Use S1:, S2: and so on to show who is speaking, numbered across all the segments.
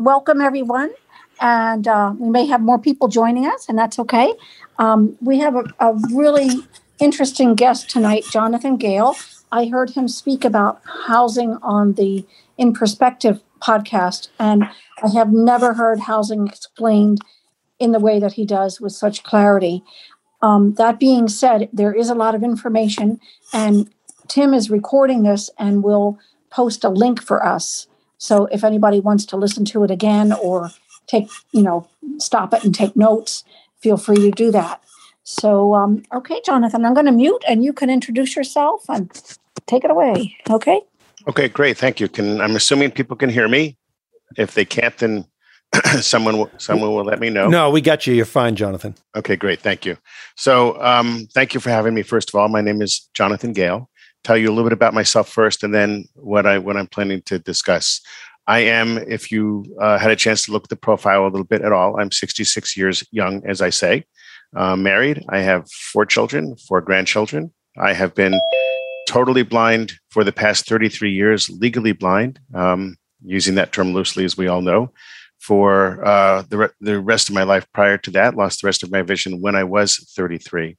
S1: welcome everyone. And we may have more people joining us, and that's okay. We have a really interesting guest tonight, Jonathan Gale. I heard him speak about housing on the In Perspective podcast, and I have never heard housing explained in the way that he does with such clarity. That being said, there is a lot of information, and Tim is recording this and will post a link for us. So if anybody wants to listen to it again or stop it and take notes, feel free to do that. So, okay, Jonathan, I'm going to mute and you can introduce yourself and take it away. Okay.
S2: Okay, great. Thank you. I'm assuming people can hear me. If they can't, then someone will let me know.
S3: No, we got you. You're fine, Jonathan.
S2: Okay, great. Thank you. So thank you for having me. First of all, my name is Jonathan Gale. Tell you a little bit about myself first, and then what I'm planning to discuss. I am, if you had a chance to look at the profile a little bit at all, I'm 66 years young, as I say, married. I have 4 children, 4 grandchildren. I have been totally blind for the past 33 years, legally blind, using that term loosely, as we all know. For the rest of my life prior to that, lost the rest of my vision when I was 33.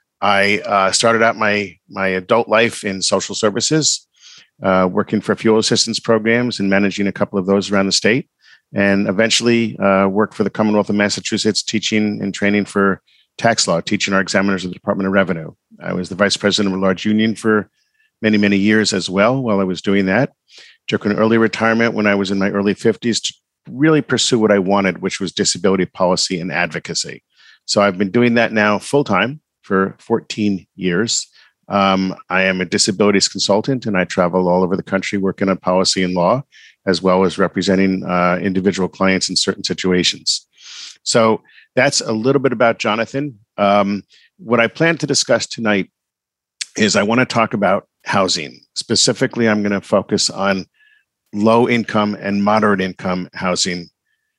S2: I started out my adult life in social services, working for fuel assistance programs and managing a couple of those around the state, and eventually worked for the Commonwealth of Massachusetts, teaching and training for tax law, teaching our examiners of the Department of Revenue. I was the vice president of a large union for many, many years as well while I was doing that. Took an early retirement when I was in my early 50s to really pursue what I wanted, which was disability policy and advocacy. So I've been doing that now full-time for 14 years. I am a disabilities consultant, and I travel all over the country working on policy and law, as well as representing individual clients in certain situations. So that's a little bit about Jonathan. What I plan to discuss tonight is I want to talk about housing. Specifically, I'm going to focus on low income and moderate income housing.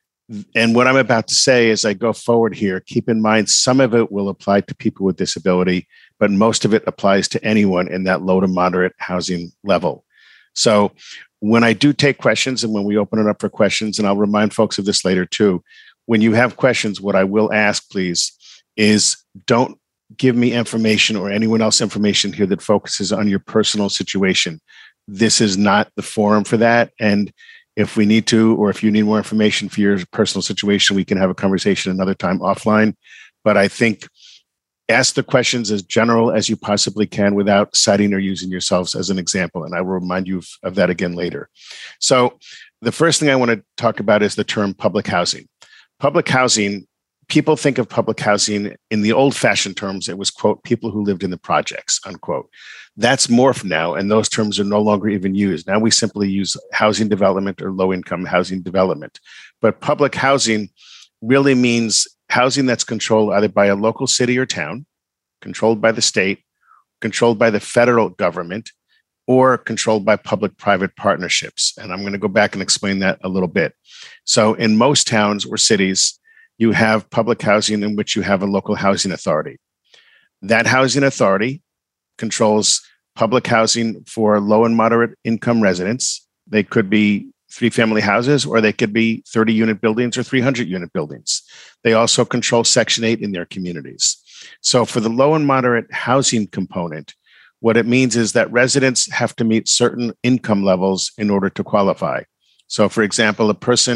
S2: And what I'm about to say as I go forward here, keep in mind, some of it will apply to people with disability, but most of it applies to anyone in that low to moderate housing level. So when I do take questions and when we open it up for questions, and I'll remind folks of this later too, when you have questions, what I will ask, please, is don't give me information or anyone else information here that focuses on your personal situation. This is not the forum for that. And if we need to, or if you need more information for your personal situation, we can have a conversation another time offline. But I think ask the questions as general as you possibly can without citing or using yourselves as an example. And I will remind you of that again later. So the first thing I want to talk about is the term public housing. Public housing, people think of public housing in the old-fashioned terms. It was, quote, people who lived in the projects, unquote. That's morphed now, and those terms are no longer even used. Now we simply use housing development or low-income housing development. But public housing really means housing that's controlled either by a local city or town, controlled by the state, controlled by the federal government, or controlled by public-private partnerships. And I'm going to go back and explain that a little bit. So in most towns or cities, you have public housing in which you have a local housing authority. That housing authority controls public housing for low and moderate income residents. They could be 3-family houses, or they could be 30-unit buildings or 300-unit buildings. They also control Section 8 in their communities. So for the low and moderate housing component, what it means is that residents have to meet certain income levels in order to qualify. So for example,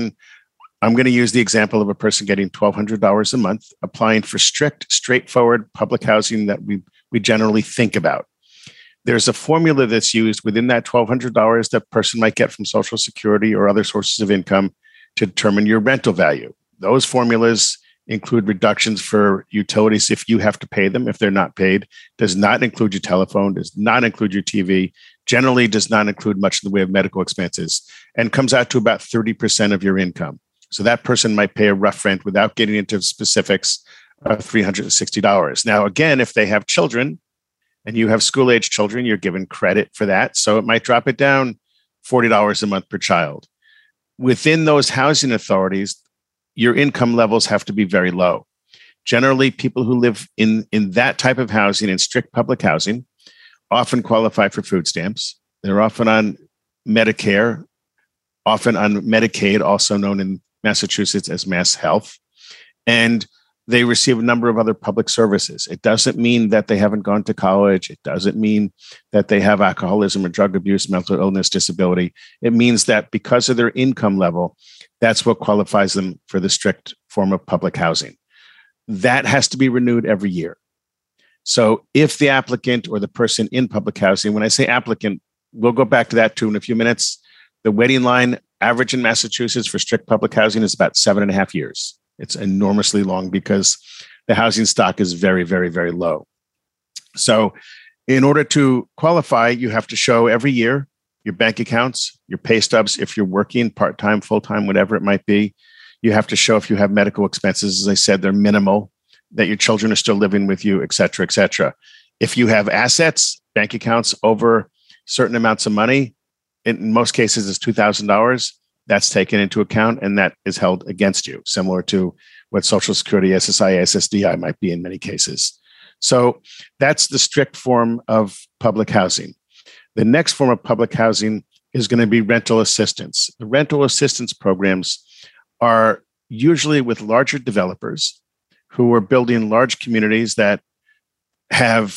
S2: I'm going to use the example of a person getting $1,200 a month, applying for strict, straightforward public housing that we generally think about. There's a formula that's used within that $1,200 that person might get from Social Security or other sources of income to determine your rental value. Those formulas include reductions for utilities if you have to pay them, if they're not paid, does not include your telephone, does not include your TV, generally does not include much in the way of medical expenses, and comes out to about 30% of your income. So that person might pay a rough rent without getting into specifics of $360. Now, again, if they have children and you have school-age children, you're given credit for that. So it might drop it down $40 a month per child. Within those housing authorities, your income levels have to be very low. Generally, people who live in that type of housing, in strict public housing, often qualify for food stamps. They're often on Medicare often on Medicaid, also known in Massachusetts as Mass Health, and they receive a number of other public services. It doesn't mean that they haven't gone to college. It doesn't mean that they have alcoholism or drug abuse, mental illness, disability. It means that because of their income level, that's what qualifies them for the strict form of public housing. That has to be renewed every year. So if the applicant or the person in public housing, when I say applicant, we'll go back to that too in a few minutes. The waiting line average in Massachusetts for strict public housing is about 7.5 years. It's enormously long because the housing stock is very, very, very low. So in order to qualify, you have to show every year your bank accounts, your pay stubs, if you're working part-time, full-time, whatever it might be. You have to show if you have medical expenses. As I said, they're minimal, that your children are still living with you, et cetera, et cetera. If you have assets, bank accounts over certain amounts of money, in most cases it's $2,000, that's taken into account and that is held against you, similar to what Social Security, SSI, SSDI might be in many cases. So that's the strict form of public housing. The next form of public housing is going to be rental assistance. The rental assistance programs are usually with larger developers who are building large communities that have,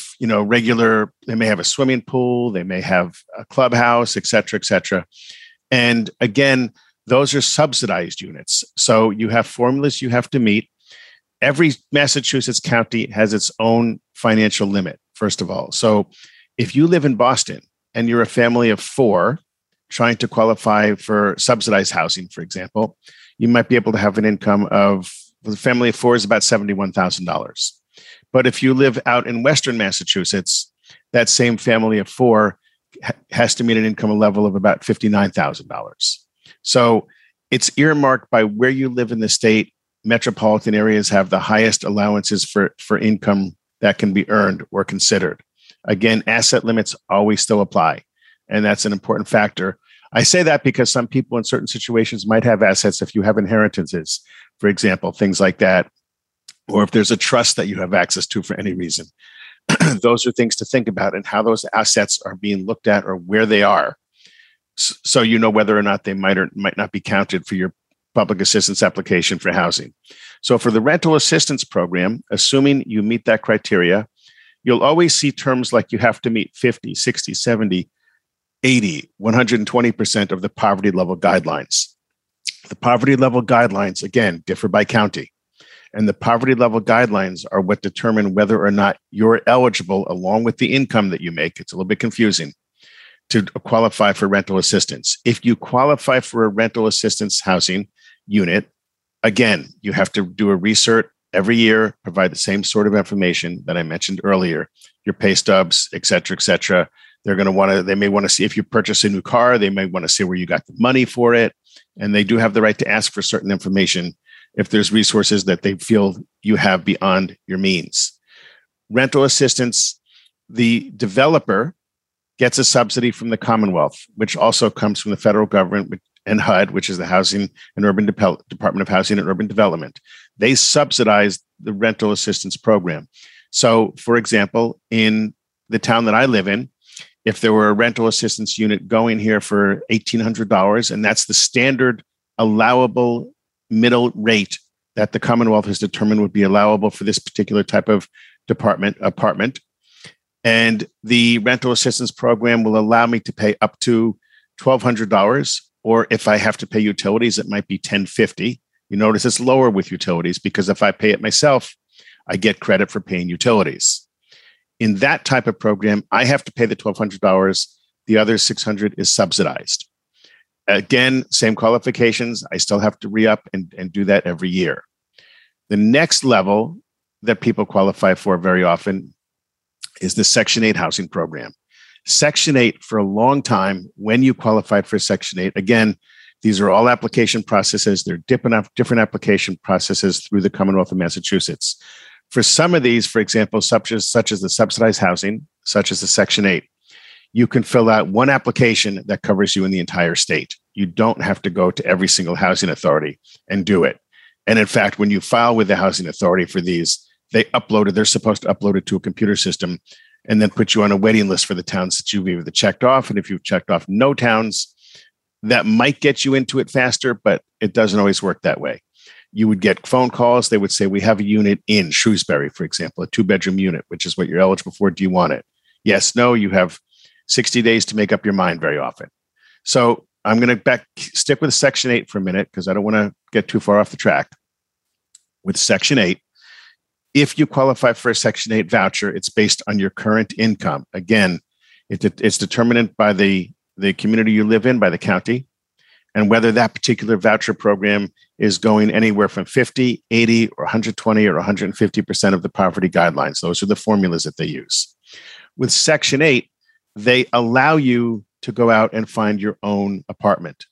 S2: they may have a swimming pool, they may have a clubhouse, et cetera, et cetera. And again, those are subsidized units. So you have formulas you have to meet. Every Massachusetts county has its own financial limit, first of all. So if you live in Boston and you're a family of 4 trying to qualify for subsidized housing, for example, you might be able to have an income of, the family of 4 is about $71,000. But if you live out in Western Massachusetts, that same family of 4 has to meet an income level of about $59,000. So it's earmarked by where you live in the state. Metropolitan areas have the highest allowances for income that can be earned or considered. Again, asset limits always still apply, and that's an important factor. I say that because some people in certain situations might have assets if you have inheritances, for example, things like that, or if there's a trust that you have access to for any reason. Those are things to think about and how those assets are being looked at or where they are. So you know whether or not they might or might not be counted for your public assistance application for housing. So for the rental assistance program, assuming you meet that criteria, you'll always see terms like you have to meet 50, 60, 70, 80, 120% of the poverty level guidelines. The poverty level guidelines, again, differ by county. And the poverty level guidelines are what determine whether or not you're eligible, along with the income that you make. It's a little bit confusing, to qualify for rental assistance. If you qualify for a rental assistance housing unit, again, you have to do a recert every year, provide the same sort of information that I mentioned earlier, your pay stubs, et cetera, et cetera. They may want to see if you purchase a new car, they may want to see where you got the money for it. And they do have the right to ask for certain information if there's resources that they feel you have beyond your means. Rental assistance, the developer gets a subsidy from the Commonwealth, which also comes from the federal government and HUD, which is the Housing and Urban Department of Housing and Urban Development. They subsidize the rental assistance program. So, for example, in the town that I live in, if there were a rental assistance unit going here for $1,800, and that's the standard allowable middle rate that the Commonwealth has determined would be allowable for this particular type of apartment. And the rental assistance program will allow me to pay up to $1,200, or if I have to pay utilities, it might be $1,050. You notice it's lower with utilities because if I pay it myself, I get credit for paying utilities. In that type of program, I have to pay the $1,200. The other $600 is subsidized. Again, same qualifications. I still have to re-up and do that every year. The next level that people qualify for very often is the Section 8 housing program. Section 8, for a long time, when you qualified for Section 8, again, these are all application processes. They're different application processes through the Commonwealth of Massachusetts. For some of these, for example, such as the subsidized housing, such as the Section 8, you can fill out one application that covers you in the entire state. You don't have to go to every single housing authority and do it. And in fact, when you file with the housing authority for these, they're supposed to upload it to a computer system and then put you on a waiting list for the towns that you've either checked off. And if you've checked off no towns, that might get you into it faster, but it doesn't always work that way. You would get phone calls. They would say, we have a unit in Shrewsbury, for example, a 2-bedroom unit, which is what you're eligible for. Do you want it? Yes, no, you have 60 days to make up your mind very often. So I'm going to stick with Section 8 for a minute because I don't want to get too far off the track. With Section 8, if you qualify for a Section 8 voucher, it's based on your current income. Again, it's determined by the community you live in, by the county, and whether that particular voucher program is going anywhere from 50, 80, or 120 or 150% of the poverty guidelines. Those are the formulas that they use. With Section 8, they allow you to go out and find your own apartment.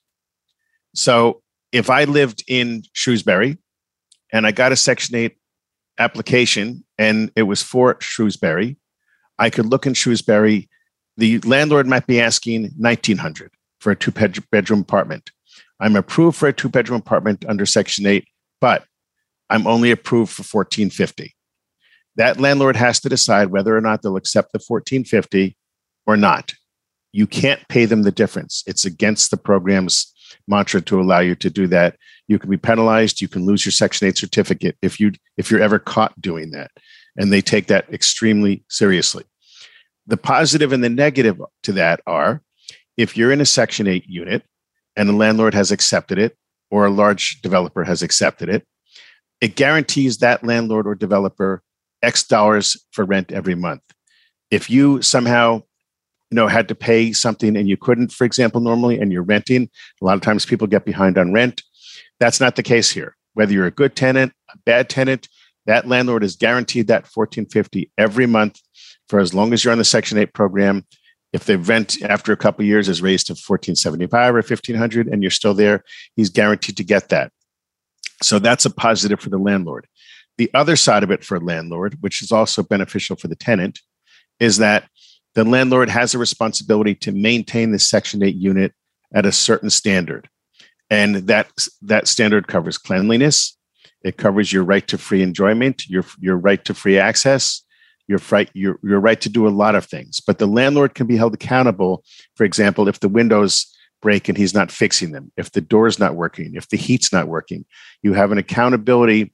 S2: So if I lived in Shrewsbury and I got a Section 8 application and it was for Shrewsbury, I could look in Shrewsbury. The landlord might be asking $1,900 for a 2-bedroom apartment. I'm approved for a 2-bedroom apartment under Section 8, but I'm only approved for $1,450. That landlord has to decide whether or not they'll accept the $1,450 or not. You can't pay them the difference. It's against the program's mantra to allow you to do that. You can be penalized. You can lose your Section 8 certificate if you're ever caught doing that. And they take that extremely seriously. The positive and the negative to that are, if you're in a Section 8 unit and the landlord has accepted it, or a large developer has accepted it, it guarantees that landlord or developer X dollars for rent every month. If you somehow had to pay something and you couldn't, for example, normally, and you're renting, a lot of times people get behind on rent. That's not the case here. Whether you're a good tenant, a bad tenant, that landlord is guaranteed that $1,450 every month for as long as you're on the Section 8 program. If the rent after a couple of years is raised to $1,475 or $1,500 and you're still there, he's guaranteed to get that. So that's a positive for the landlord. The other side of it for a landlord, which is also beneficial for the tenant, is that the landlord has a responsibility to maintain the Section 8 unit at a certain standard. And that standard covers cleanliness. It covers your right to free enjoyment, your right to free access, your right to do a lot of things. But the landlord can be held accountable, for example, if the windows break and he's not fixing them, if the door's not working, if the heat's not working. You have an accountability,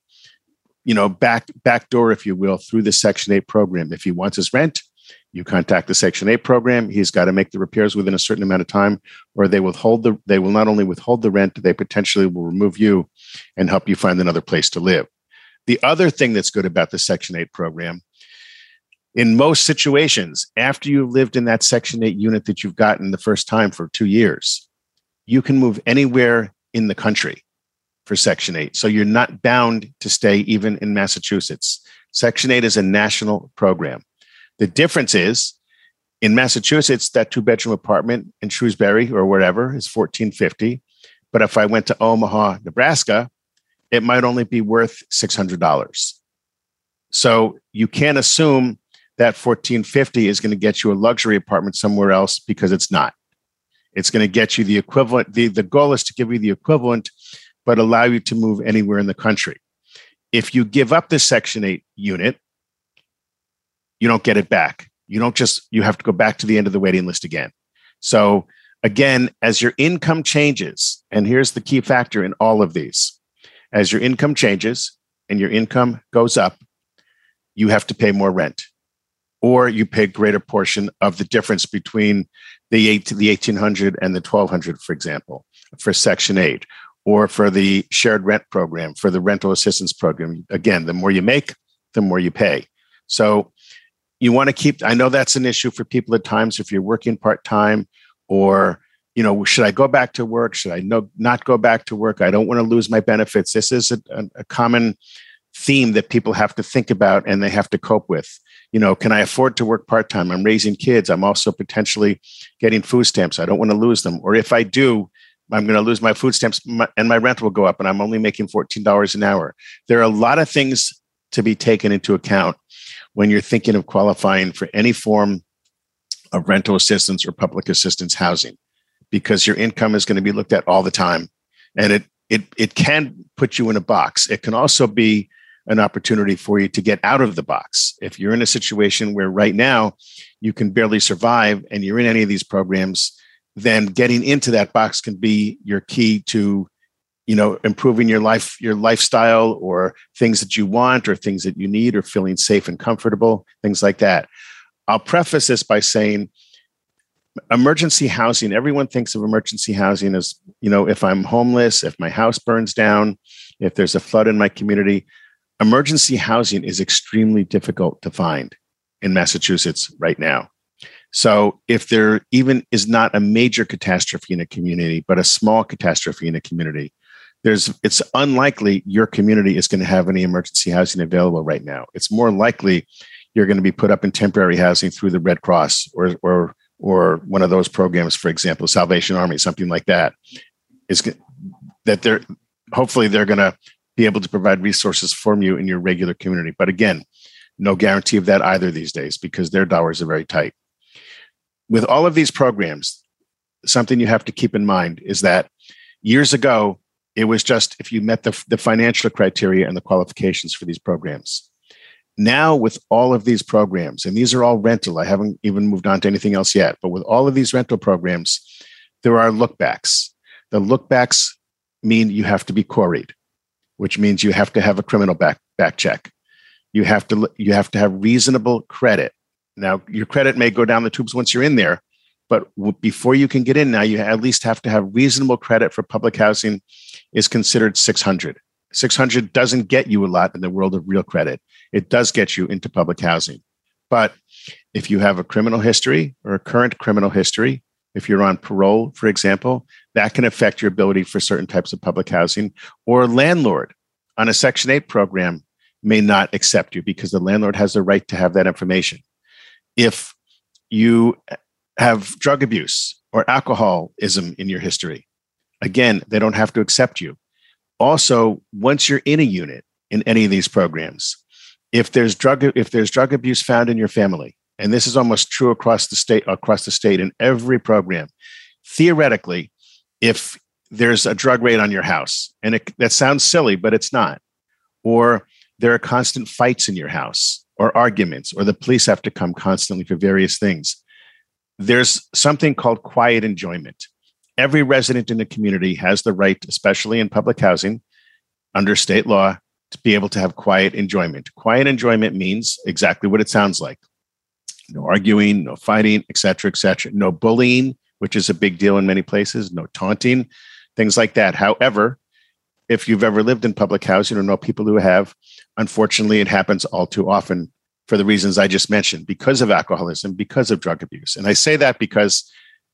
S2: back door, if you will, through the Section 8 program. If he wants his rent, you contact the Section 8 program. He's got to make the repairs within a certain amount of time, or they will not only withhold the rent, they potentially will remove you and help you find another place to live. The other thing that's good about the Section 8 program, in most situations, after you've lived in that Section 8 unit that you've gotten the first time for 2 years, you can move anywhere in the country for Section 8. So you're not bound to stay even in Massachusetts. Section 8 is a national program. The difference is, in Massachusetts, that 2-bedroom apartment in Shrewsbury or wherever is $1,450. But if I went to Omaha, Nebraska, it might only be worth $600. So you can't assume that $1,450 is going to get you a luxury apartment somewhere else, because it's not. It's going to get you the equivalent. The goal is to give you the equivalent, but allow you to move anywhere in the country. If you give up the Section 8 unit, you don't get it back. You have to go back to the end of the waiting list again. So again, as your income changes, and here's the key factor in all of these, as your income changes and your income goes up, you have to pay more rent, or you pay a greater portion of the difference between the $1,800 and the $1,200, for example, for Section 8, or for the shared rent program, for the rental assistance program. Again, the more you make, the more you pay. So you want to keep, I know that's an issue for people at times if you're working part-time, or, should I go back to work? Should I not go back to work? I don't want to lose my benefits. This is a common theme that people have to think about and they have to cope with. Can I afford to work part-time? I'm raising kids. I'm also potentially getting food stamps. I don't want to lose them. Or if I do, I'm going to lose my food stamps and my rent will go up and I'm only making $14 an hour. There are a lot of things to be taken into account when you're thinking of qualifying for any form of rental assistance or public assistance housing, because your income is going to be looked at all the time. And it can put you in a box. It can also be an opportunity for you to get out of the box. If you're in a situation where right now you can barely survive and you're in any of these programs, then getting into that box can be your key to, improving your lifestyle, or things that you want, or things that you need, or feeling safe and comfortable, things like that. I'll preface this by saying emergency housing, everyone thinks of emergency housing as, if I'm homeless, if my house burns down, if there's a flood in my community. Emergency housing is extremely difficult to find in Massachusetts right now. So if there even is not a major catastrophe in a community, but a small catastrophe in a community, it's unlikely your community is going to have any emergency housing available right now. It's more likely you're going to be put up in temporary housing through the Red Cross or one of those programs, for example, Salvation Army, something like that. Hopefully they're going to be able to provide resources for you in your regular community. But again, no guarantee of that either these days, because their dollars are very tight. With all of these programs, something you have to keep in mind is that years ago, it was just if you met the financial criteria and the qualifications for these programs. Now, with all of these programs, and these are all rental, I haven't even moved on to anything else yet, but with all of these rental programs, there are lookbacks. The lookbacks mean you have to be quarried, which means you have to have a criminal back check. You have to have reasonable credit. Now, your credit may go down the tubes once you're in there, but before you can get in now, you at least have to have reasonable credit. For public housing is considered 600. 600 doesn't get you a lot in the world of real credit. It does get you into public housing. But if you have a criminal history or a current criminal history, if you're on parole, for example, that can affect your ability for certain types of public housing. Or a landlord on a Section 8 program may not accept you because the landlord has the right to have that information. If you have drug abuse or alcoholism in your history, again, they don't have to accept you. Also, once you're in a unit in any of these programs, if there's drug abuse found in your family, and this is almost true across the state in every program, theoretically, if there's a drug raid on your house, and that sounds silly, but it's not, or there are constant fights in your house or arguments, or the police have to come constantly for various things, there's something called quiet enjoyment. Every resident in the community has the right, especially in public housing, under state law, to be able to have quiet enjoyment. Quiet enjoyment means exactly what it sounds like. No arguing, no fighting, et cetera, no bullying, which is a big deal in many places, no taunting, things like that. However, if you've ever lived in public housing or know people who have, unfortunately, it happens all too often for the reasons I just mentioned, because of alcoholism, because of drug abuse. And I say that because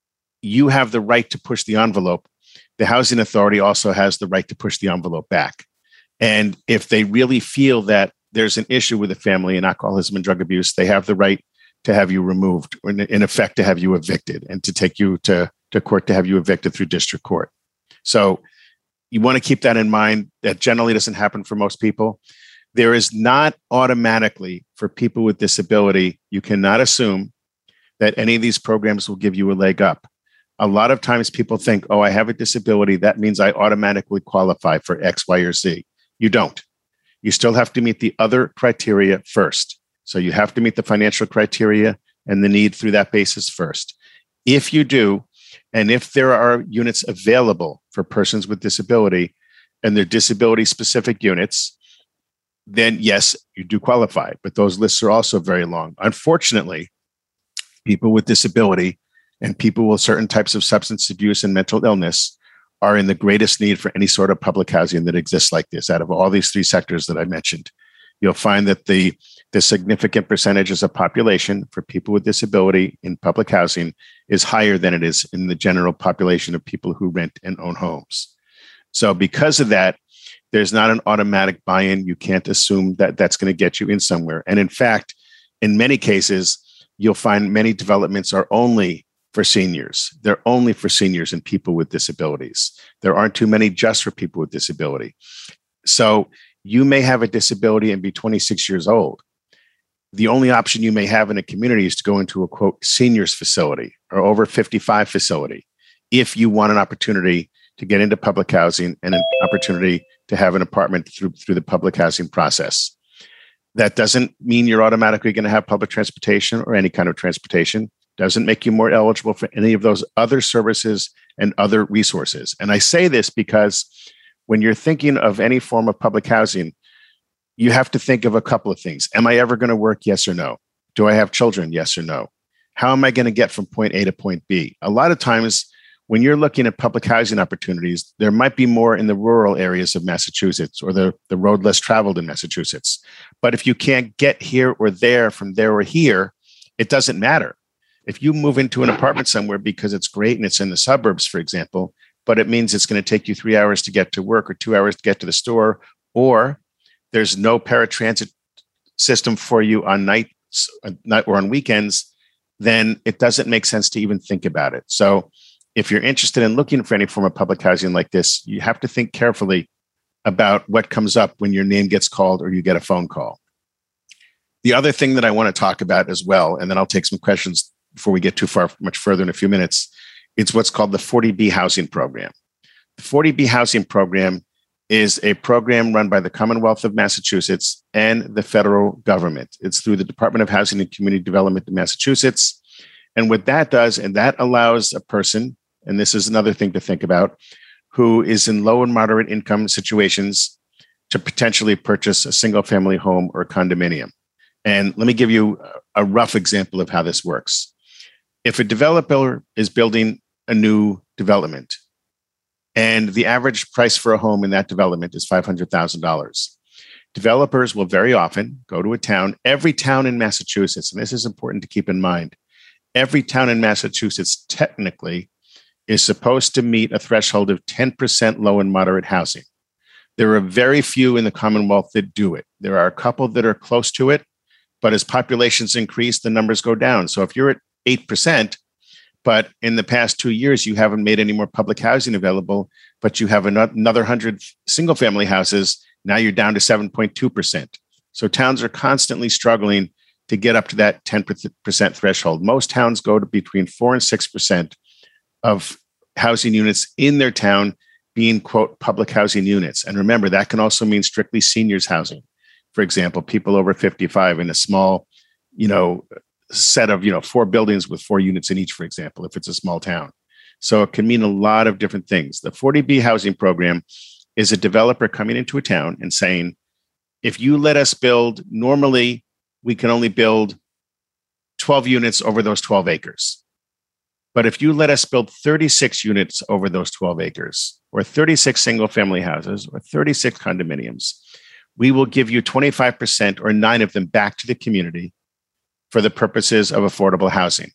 S2: you have the right to push the envelope. The housing authority also has the right to push the envelope back. And if they really feel that there's an issue with the family in alcoholism and drug abuse, they have the right to have you removed, or in effect, to have you evicted, and to take you to court to have you evicted through district court. So you want to keep that in mind. That generally doesn't happen for most people. There is not automatically, for people with disability, you cannot assume that any of these programs will give you a leg up. A lot of times people think, oh, I have a disability, that means I automatically qualify for X, Y, or Z. You don't. You still have to meet the other criteria first. So you have to meet the financial criteria and the need through that basis first. If you do, and if there are units available for persons with disability, and they're disability-specific units, then yes, you do qualify. But those lists are also very long. Unfortunately, people with disability and people with certain types of substance abuse and mental illness are in the greatest need for any sort of public housing that exists like this. Out of all these three sectors that I mentioned, you'll find that the significant percentages of population for people with disability in public housing is higher than it is in the general population of people who rent and own homes. So because of that, there's not an automatic buy-in. You can't assume that that's going to get you in somewhere. And in fact, in many cases, you'll find many developments are only for seniors. They're only for seniors and people with disabilities. There aren't too many just for people with disability. So you may have a disability and be 26 years old. The only option you may have in a community is to go into a, quote, seniors facility or over 55 facility if you want an opportunity to get into public housing and an opportunity to have an apartment through the public housing process. That doesn't mean you're automatically going to have public transportation or any kind of transportation. doesn't make you more eligible for any of those other services and other resources. And I say this because when you're thinking of any form of public housing, you have to think of a couple of things. Am I ever going to work? Yes or no? Do I have children? Yes or no? How am I going to get from point A to point B? A lot of times when you're looking at public housing opportunities, there might be more in the rural areas of Massachusetts or the road less traveled in Massachusetts. But if you can't get here or there from there or here, it doesn't matter. If you move into an apartment somewhere because it's great and it's in the suburbs, for example, but it means it's going to take you 3 hours to get to work or 2 hours to get to the store, or there's no paratransit system for you on nights or on weekends, then it doesn't make sense to even think about it. So if you're interested in looking for any form of public housing like this, you have to think carefully about what comes up when your name gets called or you get a phone call. The other thing that I want to talk about as well, and then I'll take some questions before we get much further in a few minutes, it's what's called the 40B housing program. The 40B housing program is a program run by the Commonwealth of Massachusetts and the federal government. It's through the Department of Housing and Community Development in Massachusetts. And what that does, and that allows a person, and this is another thing to think about, who is in low and moderate income situations to potentially purchase a single family home or condominium. And let me give you a rough example of how this works. If a developer is building a new development and the average price for a home in that development is $500,000, developers will very often go to a town, every town in Massachusetts, and this is important to keep in mind, every town in Massachusetts technically is supposed to meet a threshold of 10% low and moderate housing. There are very few in the Commonwealth that do it. There are a couple that are close to it, but as populations increase, the numbers go down. So if you're at 8%, but in the past 2 years, you haven't made any more public housing available, but you have another 100 single family houses, now you're down to 7.2%. So towns are constantly struggling to get up to that 10% threshold. Most towns go to between 4 and 6% of housing units in their town being, quote, public housing units. And remember, that can also mean strictly seniors housing. For example, people over 55 in a small, set of, 4 buildings with 4 units in each, for example, if it's a small town. So it can mean a lot of different things. The 40B housing program is a developer coming into a town and saying, if you let us build, normally we can only build 12 units over those 12 acres. But if you let us build 36 units over those 12 acres, or 36 single family houses, or 36 condominiums, we will give you 25% or 9 of them back to the community for the purposes of affordable housing.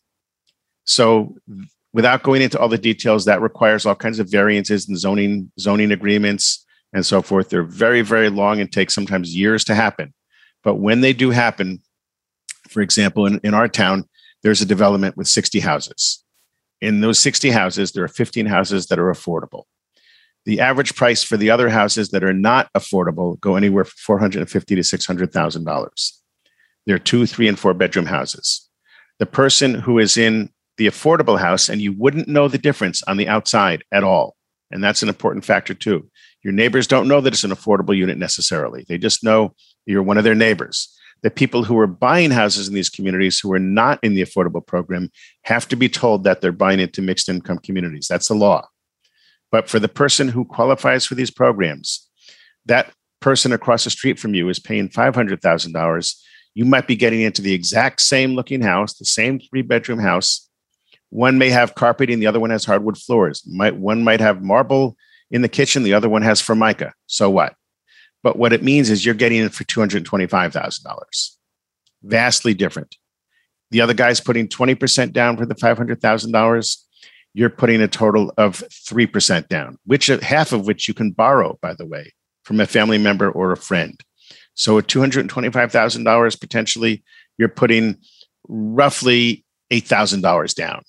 S2: So without going into all the details, that requires all kinds of variances and zoning agreements and so forth. They're very, very long and take sometimes years to happen. But when they do happen, for example, in our town, there's a development with 60 houses. In those 60 houses, there are 15 houses that are affordable. The average price for the other houses that are not affordable go anywhere from $450,000 to $600,000. They're 2, 3, and 4 bedroom houses. The person who is in the affordable house, and you wouldn't know the difference on the outside at all. And that's an important factor too. Your neighbors don't know that it's an affordable unit necessarily. They just know you're one of their neighbors. The people who are buying houses in these communities who are not in the affordable program have to be told that they're buying into mixed income communities. That's the law. But for the person who qualifies for these programs, that person across the street from you is paying $500,000. You might be getting into the exact same looking house, the same 3-bedroom house. One may have carpeting, the other one has hardwood floors. One might have marble in the kitchen, the other one has Formica. So what? But what it means is you're getting it for $225,000. Vastly different. The other guy's putting 20% down for the $500,000. You're putting a total of 3% down, half of which you can borrow, by the way, from a family member or a friend. So at $225,000, potentially, you're putting roughly $8,000 down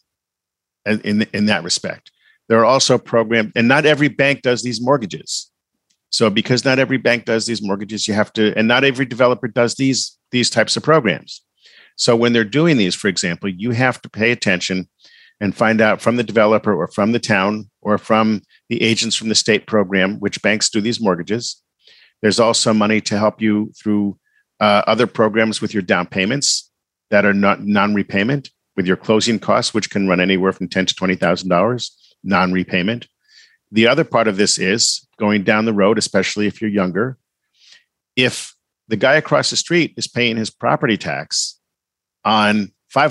S2: in that respect. There are also programs, and not every bank does these mortgages. So because not every bank does these mortgages, you have to, and not every developer does these types of programs. So when they're doing these, for example, you have to pay attention and find out from the developer or from the town or from the agents from the state program, which banks do these mortgages. There's also money to help you through other programs with your down payments that are not non-repayment. with your closing costs, which can run anywhere from $10,000 to $20,000, non-repayment. The other part of this is going down the road, especially if you're younger. If the guy across the street is paying his property tax on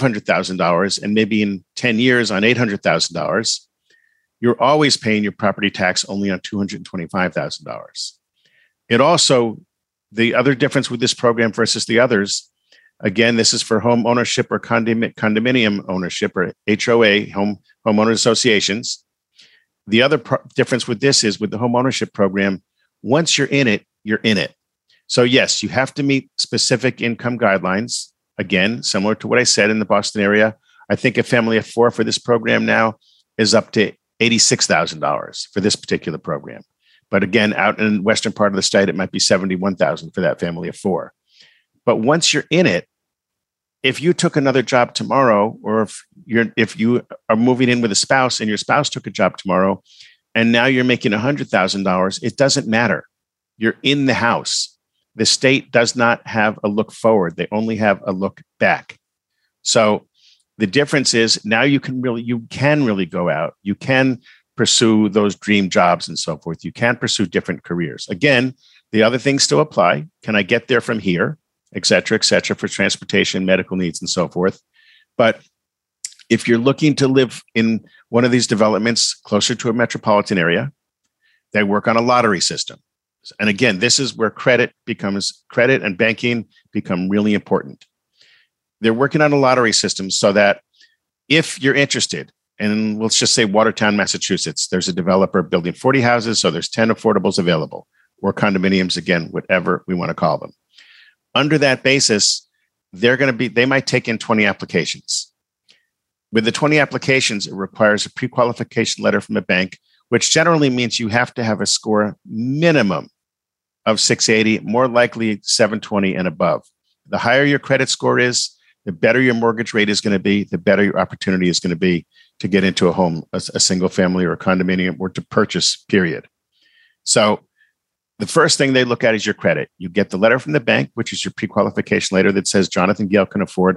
S2: $500,000 and maybe in 10 years on $800,000, you're always paying your property tax only on $225,000. It also, the other difference with this program versus the others, again, this is for home ownership or condominium ownership or HOA, homeowner associations. The other difference with this is with the home ownership program, once you're in it, you're in it. So yes, you have to meet specific income guidelines. Again, similar to what I said in the Boston area, I think a family of 4 for this program now is up to $86,000 for this particular program. But again, out in the western part of the state, it might be $71,000 for that family of 4. But once you're in it, if you took another job tomorrow, or if you are moving in with a spouse and your spouse took a job tomorrow, and now you're making $100,000, it doesn't matter. You're in the house. The state does not have a look forward. They only have a look back. So the difference is now you can really go out. You can pursue those dream jobs and so forth. You can pursue different careers. Again, the other things still apply. Can I get there from here? Et cetera, for transportation, medical needs, and so forth. But if you're looking to live in one of these developments closer to a metropolitan area, they work on a lottery system. And again, this is where credit and banking become really important. They're working on a lottery system so that if you're interested, and let's just say Watertown, Massachusetts, there's a developer building 40 houses, so there's 10 affordables available, or condominiums, again, whatever we want to call them. Under that basis, they might take in 20 applications. With the 20 applications, it requires a pre-qualification letter from a bank, which generally means you have to have a score minimum of 680, more likely 720 and above. The higher your credit score is, the better your mortgage rate is going to be, the better your opportunity is going to be to get into a home, a single family or a condominium, or to purchase, period. So the first thing they look at is your credit. You get the letter from the bank, which is your pre-qualification letter that says Jonathan Gale can afford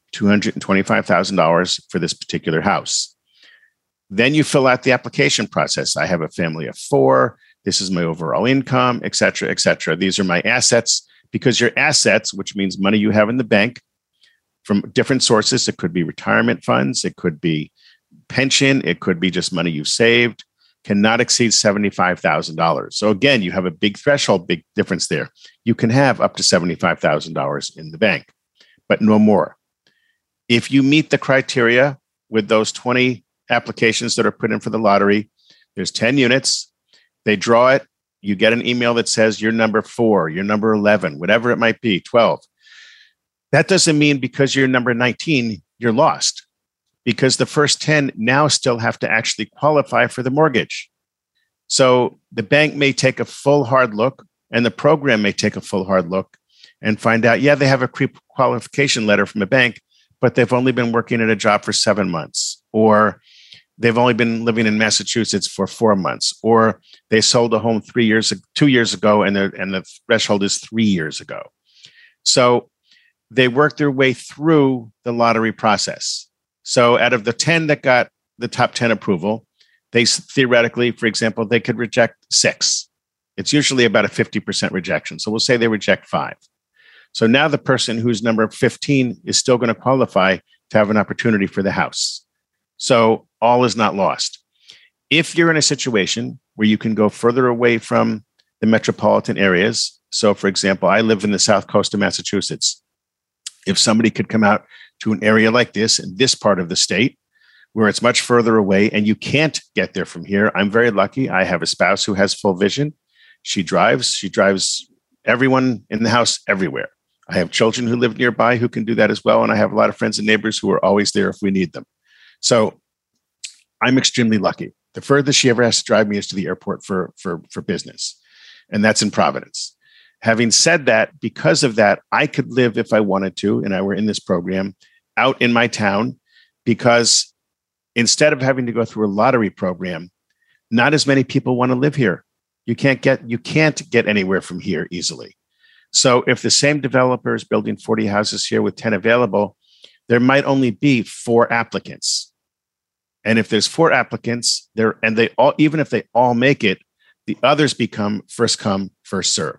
S2: $225,000 for this particular house. Then you fill out the application process. I have a family of 4. This is my overall income, et cetera, et cetera. These are my assets, because your assets, which means money you have in the bank from different sources, it could be retirement funds, it could be pension, it could be just money you've saved, cannot exceed $75,000. So again, you have a big threshold, big difference there. You can have up to $75,000 in the bank, but no more. If you meet the criteria with those 20 applications that are put in for the lottery, there's 10 units. They draw it. You get an email that says you're number 4, you're number 11, whatever it might be, 12. That doesn't mean because you're number 19, you're lost, because the first 10 now still have to actually qualify for the mortgage. So the bank may take a full hard look, and the program may take a full hard look and find out, yeah, they have a pre-qualification letter from a bank, but they've only been working at a job for 7 months, or they've only been living in Massachusetts for 4 months, or they sold a home 2 years ago, and the threshold is 3 years ago. So they work their way through the lottery process. So out of the 10 that got the top 10 approval, they theoretically, for example, they could reject 6. It's usually about a 50% rejection. So we'll say they reject 5. So now the person who's number 15 is still going to qualify to have an opportunity for the house. So all is not lost. If you're in a situation where you can go further away from the metropolitan areas, so for example, I live in the south coast of Massachusetts. If somebody could come out to an area like this in this part of the state, where it's much further away and you can't get there from here, I'm very lucky. I have a spouse who has full vision. She drives everyone in the house everywhere. I have children who live nearby who can do that as well. And I have a lot of friends and neighbors who are always there if we need them. So I'm extremely lucky. The furthest she ever has to drive me is to the airport for business. And that's in Providence. Having said that, because of that, I could live if I wanted to, and I were in this program, out in my town, because instead of having to go through a lottery program, not as many people want to live here. You can't get anywhere from here easily. So if the same developer is building 40 houses here with 10 available, there might only be 4 applicants. And if there's 4 applicants there, and they all, even if they all make it, the others become first come, first serve.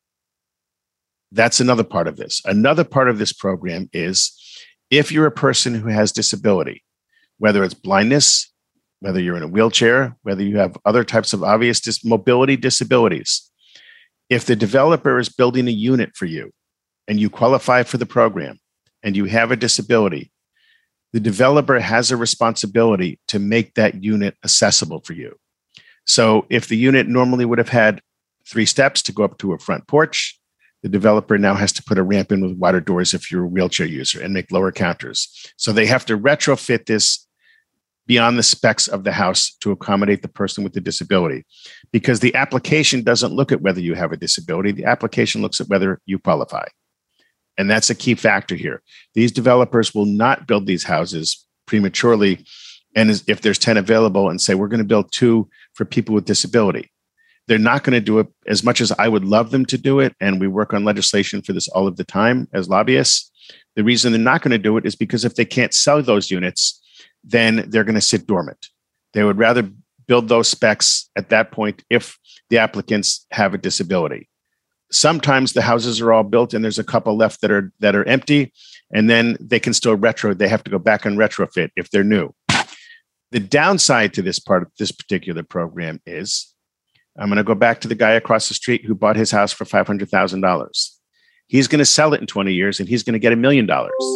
S2: That's another part of this. Another part of this program is if you're a person who has disability, whether it's blindness, whether you're in a wheelchair, whether you have other types of obvious mobility disabilities, if the developer is building a unit for you and you qualify for the program and you have a disability, the developer has a responsibility to make that unit accessible for you. So if the unit normally would have had 3 steps to go up to a front porch, the developer now has to put a ramp in with wider doors if you're a wheelchair user and make lower counters. So they have to retrofit this beyond the specs of the house to accommodate the person with the disability, because the application doesn't look at whether you have a disability. The application looks at whether you qualify. And that's a key factor here. These developers will not build these houses prematurely. And if there's 10 available and say, we're going to build 2 for people with disability, they're not going to do it as much as I would love them to do it. And we work on legislation for this all of the time as lobbyists. The reason they're not going to do it is because if they can't sell those units, then they're going to sit dormant. They would rather build those specs at that point if the applicants have a disability. Sometimes the houses are all built and there's a couple left that are empty, and then they can still they have to go back and retrofit if they're new. The downside to this part of this particular program is, I'm going to go back to the guy across the street who bought his house for $500,000. He's going to sell it in 20 years and he's going to get $1 million.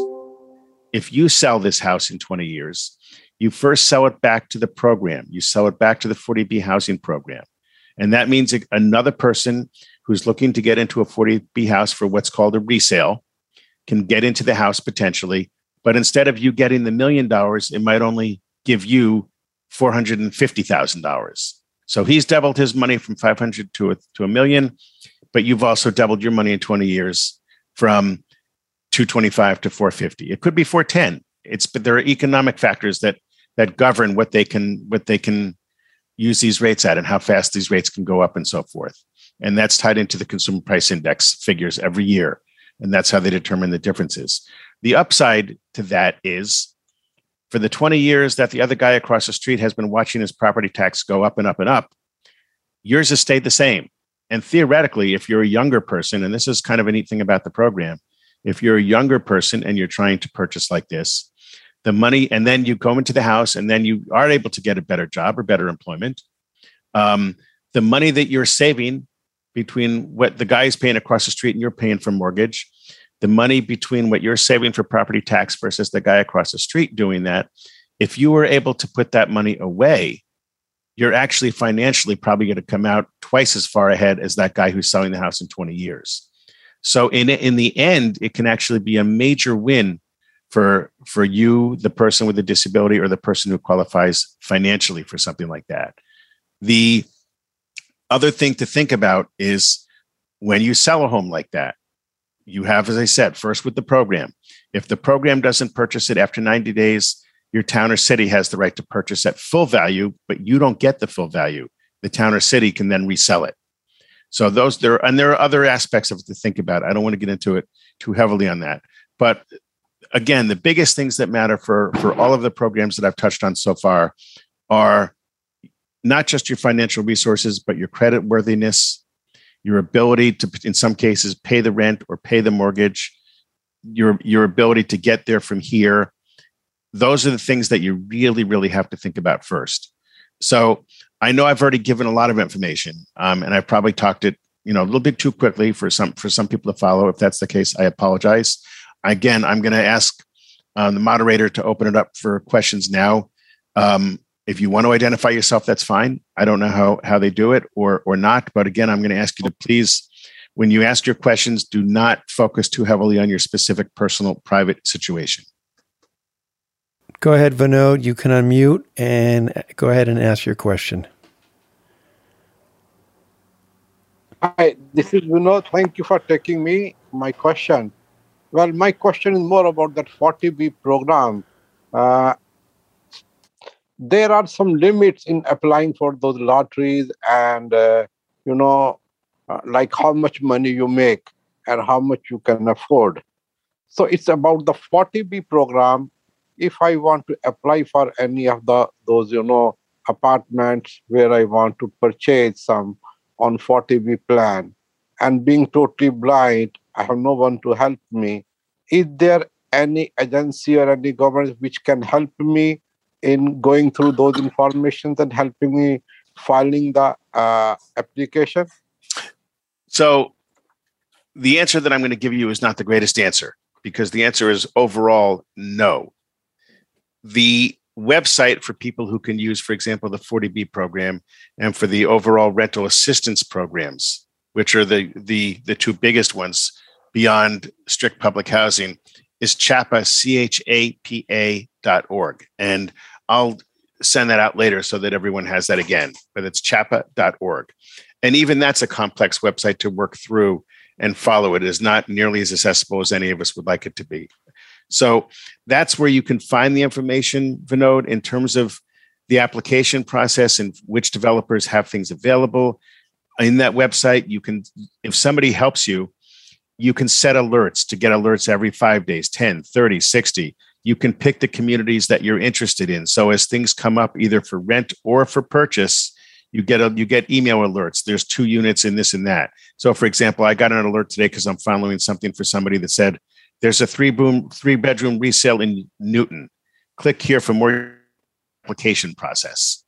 S2: If you sell this house in 20 years, you first sell it back to the program. You sell it back to the 40B housing program. And that means another person who's looking to get into a 40B house for what's called a resale can get into the house potentially. But instead of you getting the $1 million, it might only give you $450,000. So he's doubled his money from 500 to a million, but you've also doubled your money in 20 years from 225 to 450. It could be 410. But there are economic factors that govern what they can use these rates at and how fast these rates can go up and so forth. And that's tied into the consumer price index figures every year. And that's how they determine the differences. The upside to that is, for the 20 years that the other guy across the street has been watching his property tax go up and up and up, yours has stayed the same. And theoretically, if you're a younger person, and this is kind of a neat thing about the program, if you're a younger person and you're trying to purchase like this, the money, and then you go into the house and then you are able to get a better job or better employment, the money that you're saving between what the guy is paying across the street and you're paying for mortgage, the money between what you're saving for property tax versus the guy across the street doing that, if you were able to put that money away, you're actually financially probably going to come out twice as far ahead as that guy who's selling the house in 20 years. So in the end, it can actually be a major win for you, the person with a disability, or the person who qualifies financially for something like that. The other thing to think about is when you sell a home like that, you have, as I said, first with the program. If the program doesn't purchase it after 90 days, your town or city has the right to purchase at full value, but you don't get the full value. The town or city can then resell it. So there are other aspects of it to think about. I don't want to get into it too heavily on that. But again, the biggest things that matter for all of the programs that I've touched on so far are not just your financial resources, but your credit worthiness, your ability to, in some cases, pay the rent or pay the mortgage, your ability to get there from here. Those are the things that you really, really have to think about first. So I know I've already given a lot of information, and I've probably talked it, a little bit too quickly for some people to follow. If that's the case, I apologize. Again, I'm going to ask the moderator to open it up for questions now. If you want to identify yourself, that's fine. I don't know how they do it or not. But again, I'm going to ask you to please, when you ask your questions, do not focus too heavily on your specific personal, private situation.
S3: Go ahead, Vinod. You can unmute and go ahead and ask your question.
S4: Hi, this is Vinod. Thank you for taking my question. Well, my question is more about that 40B program. There are some limits in applying for those lotteries and, like how much money you make and how much you can afford. So it's about the 40B program. If I want to apply for any of those, apartments where I want to purchase some on 40B plan, and being totally blind, I have no one to help me. Is there any agency or any government which can help me in going through those informations and helping me filing the application?
S2: So the answer that I'm going to give you is not the greatest answer, because the answer is overall no. The website for people who can use, for example, the 40B program and for the overall rental assistance programs, which are the two biggest ones beyond strict public housing, is CHAPA, CHAPA.org. And I'll send that out later so that everyone has that again, but it's CHAPA.org. And even that's a complex website to work through and follow. It is not nearly as accessible as any of us would like it to be. So that's where you can find the information, Vinod, in terms of the application process and which developers have things available. In that website, you can, if somebody helps you, you can set alerts to get alerts every 5 days, 10, 30, 60. You can pick the communities that you're interested in. So as things come up, either for rent or for purchase, you get email alerts. There's 2 units in this and that. So for example, I got an alert today because I'm following something for somebody that said, there's a 3-bedroom resale in Newton. Click here for more application process.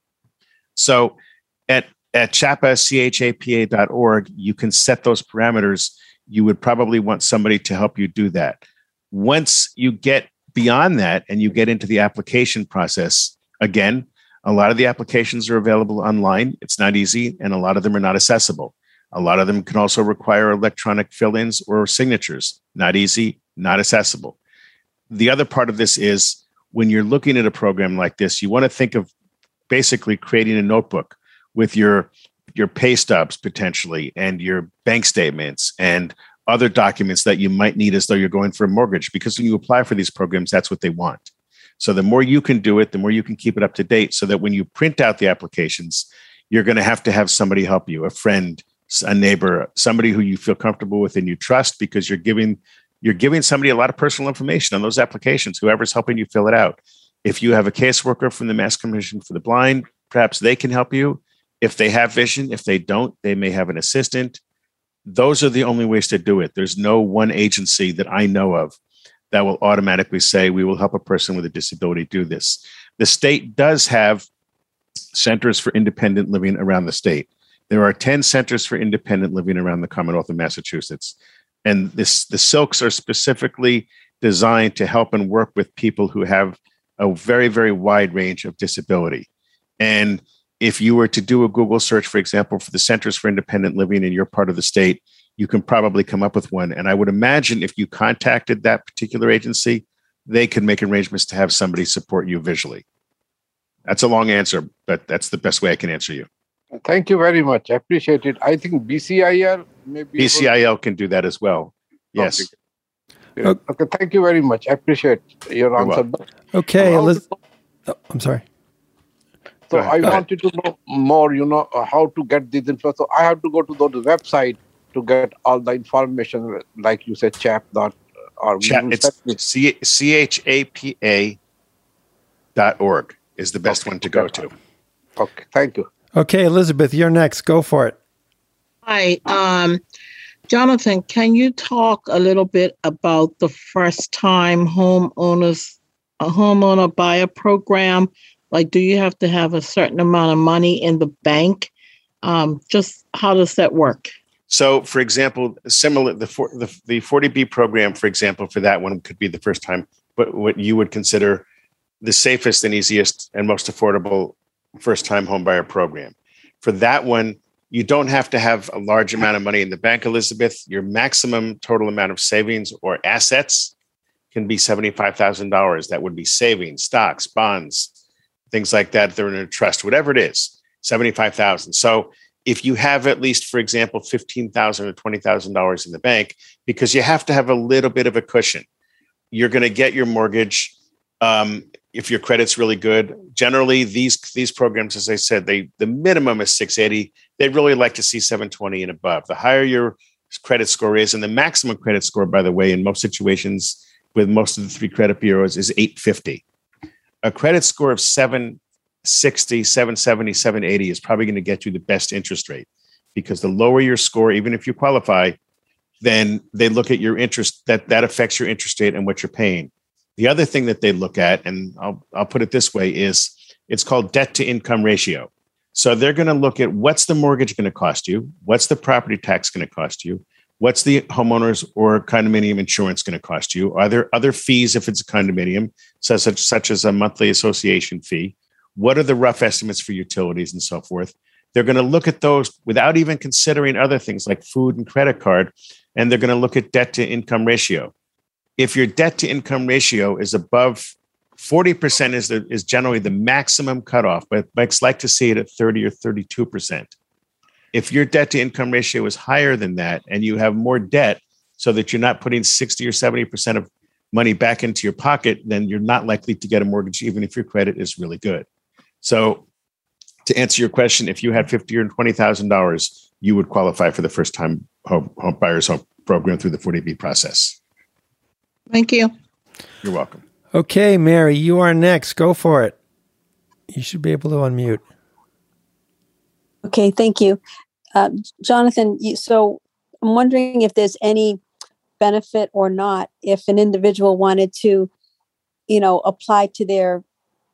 S2: So at CHAPA, CHAPA.org, you can set those parameters. You would probably want somebody to help you do that. Once you get beyond that and you get into the application process, again, a lot of the applications are available online. It's not easy, and a lot of them are not accessible. A lot of them can also require electronic fill-ins or signatures. Not easy, not accessible. The other part of this is when you're looking at a program like this, you want to think of basically creating a notebook with your pay stubs potentially and your bank statements and other documents that you might need as though you're going for a mortgage, because when you apply for these programs, that's what they want. So the more you can do it, the more you can keep it up to date, so that when you print out the applications, you're going to have somebody help you, a friend, a neighbor, somebody who you feel comfortable with and you trust, because you're giving somebody a lot of personal information on those applications, whoever's helping you fill it out. If you have a caseworker from the Mass Commission for the Blind, perhaps they can help you. If they have vision, if they don't, they may have an assistant. Those are the only ways to do it. There's no one agency that I know of that will automatically say, we will help a person with a disability do this. The state does have centers for independent living around the state. There are 10 centers for independent living around the Commonwealth of Massachusetts. And the Silks are specifically designed to help and work with people who have a very, very wide range of disability. And if you were to do a Google search, for example, for the Centers for Independent Living in your part of the state, you can probably come up with one. And I would imagine if you contacted that particular agency, they could make arrangements to have somebody support you visually. That's a long answer, but that's the best way I can answer you.
S4: Thank you very much. I appreciate it. I think BCIL maybe.
S2: BCIL can do that as well. Yes.
S4: Okay. Okay. Thank you very much. I appreciate your answer.
S3: Okay. I'm sorry.
S4: So I wanted to know more, how to get this info. So I have to go to the website to get all the information, like you said, chap.org.
S2: It's CHAPA.org is the best one to go to.
S4: Okay, thank you.
S3: Okay, Elizabeth, you're next. Go for it.
S5: Hi, Jonathan, can you talk a little bit about the first-time homeowner buyer program? Like, do you have to have a certain amount of money in the bank? Just how does that work?
S2: So, for example, similar the 40B program, for example, for that one could be the first time, but what you would consider the safest and easiest and most affordable first-time homebuyer program. For that one, you don't have to have a large amount of money in the bank, Elizabeth. Your maximum total amount of savings or assets can be $75,000. That would be savings, stocks, bonds, things like that. They're in a trust, whatever it is, $75,000. So if you have at least, for example, $15,000 or $20,000 in the bank, because you have to have a little bit of a cushion, you're going to get your mortgage. If your credit's really good, generally these programs, as I said, the minimum is 680. They'd really like to see 720 and above. The higher your credit score is, and the maximum credit score, by the way, in most situations with most of the three credit bureaus is 850. A credit score of 760, 770, 780 is probably going to get you the best interest rate, because the lower your score, even if you qualify, then they look at your interest, that affects your interest rate and what you're paying. The other thing that they look at, and I'll put it this way, is it's called debt to income ratio. So they're going to look at what's the mortgage going to cost you, what's the property tax going to cost you, what's the homeowners or condominium insurance going to cost you, are there other fees if it's a condominium, such as a monthly association fee, what are the rough estimates for utilities and so forth. They're going to look at those without even considering other things like food and credit card, and they're going to look at debt to income ratio. If your debt to income ratio is above 40% is generally the maximum cutoff, but banks like to see it at 30 or 32%. If your debt to income ratio is higher than that and you have more debt so that you're not putting 60 or 70% of money back into your pocket, then you're not likely to get a mortgage, even if your credit is really good. So to answer your question, if you had $50,000 or $20,000, you would qualify for the first time home buyers home program through the 40B process.
S5: Thank you.
S2: You're welcome.
S3: Okay, Mary, you are next. Go for it. You should be able to unmute.
S6: Okay, thank you. Jonathan, so I'm wondering if there's any benefit or not if an individual wanted to, apply to their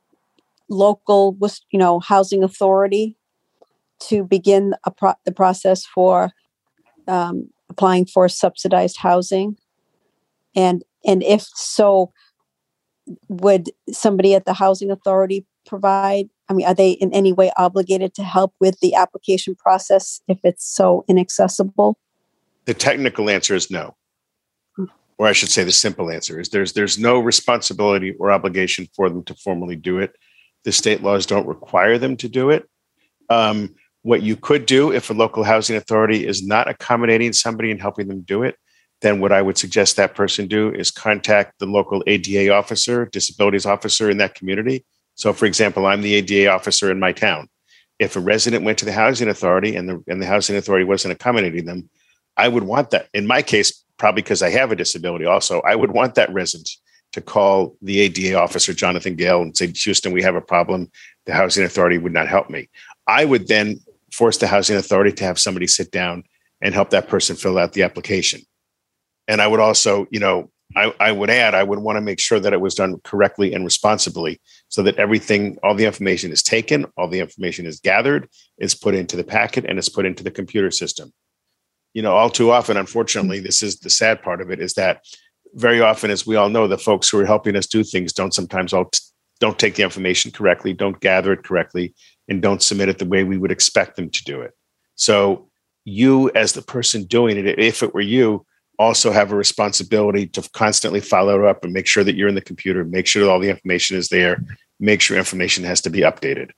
S6: local, housing authority to begin the process for applying for subsidized housing. And if so, would somebody at the housing authority provide, are they in any way obligated to help with the application process if it's so inaccessible?
S2: The technical answer is no. Or I should say the simple answer is there's no responsibility or obligation for them to formally do it. The state laws don't require them to do it. What you could do if a local housing authority is not accommodating somebody and helping them do it, then what I would suggest that person do is contact the local ADA officer, disabilities officer in that community. So, for example, I'm the ADA officer in my town. If a resident went to the housing authority and the housing authority wasn't accommodating them, I would want that. In my case, probably because I have a disability also, I would want that resident to call the ADA officer, Jonathan Gale, and say, Houston, we have a problem. The housing authority would not help me. I would then force the housing authority to have somebody sit down and help that person fill out the application. And I would also, I would add, I would want to make sure that it was done correctly and responsibly so that all the information is taken, all the information is gathered, is put into the packet, and is put into the computer system. All too often, unfortunately, this is the sad part of it, is that very often, as we all know, the folks who are helping us do things don't take the information correctly, don't gather it correctly, and don't submit it the way we would expect them to do it. So you, as the person doing it, if it were you, also have a responsibility to constantly follow up and make sure that you're in the computer, make sure that all the information is there, make sure information has to be updated.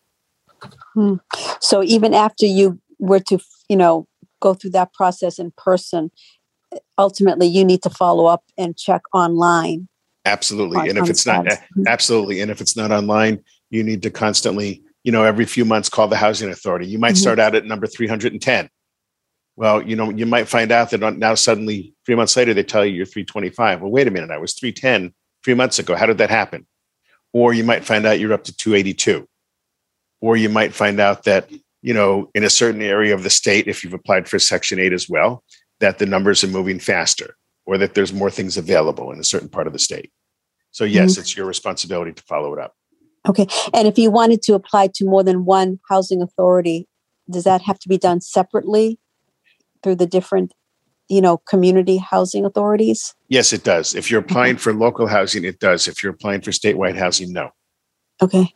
S6: So even after you were to, go through that process in person, ultimately you need to follow up and check online.
S2: Absolutely. And if it's not, absolutely. And if it's not online, you need to constantly, every few months call the housing authority. You might start out at number 310. Well, you might find out that now suddenly 3 months later, they tell you you're 325. Well, wait a minute, I was 310 3 months ago. How did that happen? Or you might find out you're up to 282. Or you might find out that, in a certain area of the state, if you've applied for Section 8 as well, that the numbers are moving faster or that there's more things available in a certain part of the state. So yes, it's your responsibility to follow it up.
S6: Okay. And if you wanted to apply to more than one housing authority, does that have to be done separately through the different, community housing authorities?
S2: Yes, it does. If you're applying for local housing, it does. If you're applying for statewide housing, no.
S6: Okay.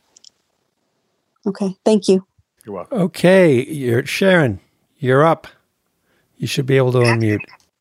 S6: Thank you.
S2: You're welcome.
S3: Okay. Sharon, you're up. You should be able to unmute.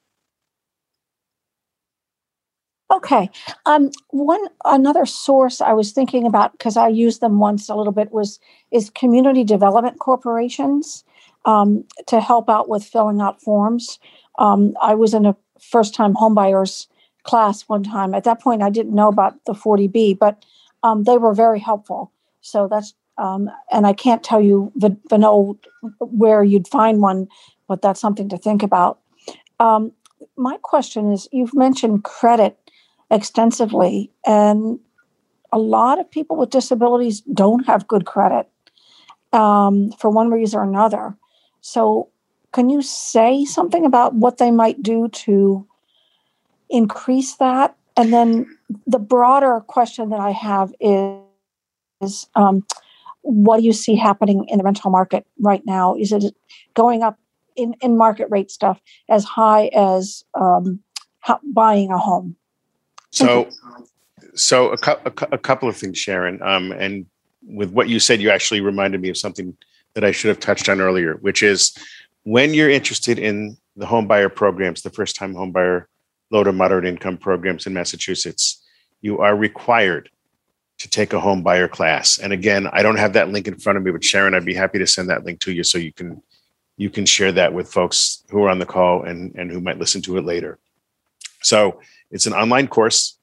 S1: Okay. Another source I was thinking about, because I used them once a little bit, is community development corporations to help out with filling out forms. I was in a first-time homebuyers class one time. At that point, I didn't know about the 40B, but they were very helpful. So that's, and I can't tell you, Vinod, where you'd find one, but that's something to think about. My question is, you've mentioned credit extensively, and a lot of people with disabilities don't have good credit for one reason or another. So can you say something about what they might do to increase that? And then the broader question that I have is what do you see happening in the rental market right now? Is it going up in market rate stuff as high as buying a home?
S2: So a couple of things, Sharon. And with what you said, you actually reminded me of something that I should have touched on earlier, which is when you're interested in the home buyer programs, the first-time home buyer, low to moderate income programs in Massachusetts, you are required to take a home buyer class. And again, I don't have that link in front of me, but Sharon, I'd be happy to send that link to you so you can share that with folks who are on the call and who might listen to it later. So it's an online course